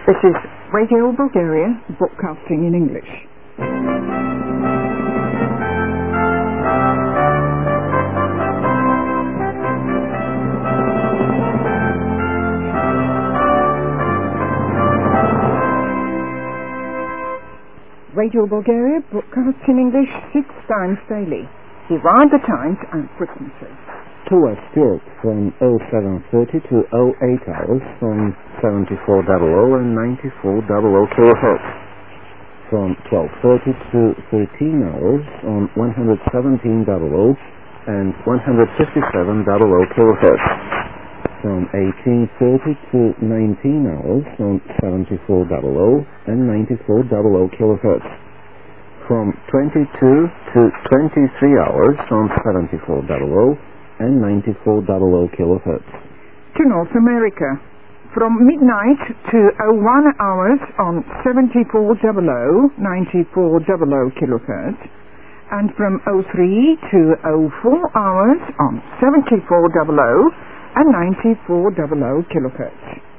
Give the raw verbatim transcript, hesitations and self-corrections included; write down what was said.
This is Radio Bulgaria, broadcasting in English. Radio Bulgaria broadcasts in English six times daily. Here are the times and frequencies. To West Europe from oh seven thirty to oh eight hours from seventy-four hundred and ninety-four hundred kilohertz. From twelve thirty to thirteen hours on one hundred seventeen hundred and one hundred fifty-seven hundred kilohertz. From eighteen thirty to nineteen hours on seventy-four hundred and ninety-four hundred kilohertz. From twenty-two to twenty-three hours on seventy-four hundred and ninety-four hundred kilohertz. To North America, from midnight to oh one hours on seventy-four hundred, ninety-four hundred kilohertz, and from oh three to oh four hours on seventy-four hundred and ninety-four hundred kilohertz.